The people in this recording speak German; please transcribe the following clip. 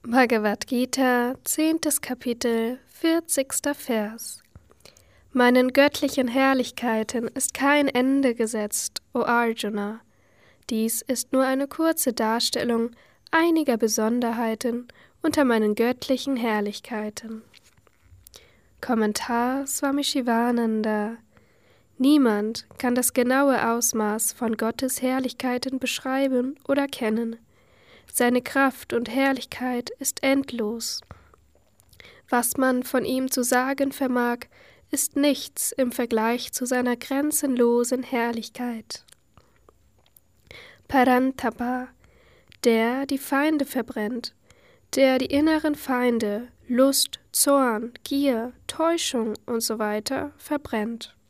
Bhagavad Gita, 10. Kapitel, 40. Vers. Meinen göttlichen Herrlichkeiten ist kein Ende gesetzt, o Arjuna. Dies ist nur eine kurze Darstellung einiger Besonderheiten unter meinen göttlichen Herrlichkeiten. Kommentar Swami Shivananda. Niemand kann das genaue Ausmaß von Gottes Herrlichkeiten beschreiben oder kennen. Seine Kraft und Herrlichkeit ist endlos. Was man von ihm zu sagen vermag, ist nichts im Vergleich zu seiner grenzenlosen Herrlichkeit. Parantapa, der die Feinde verbrennt, der die inneren Feinde, Lust, Zorn, Gier, Täuschung usw. verbrennt.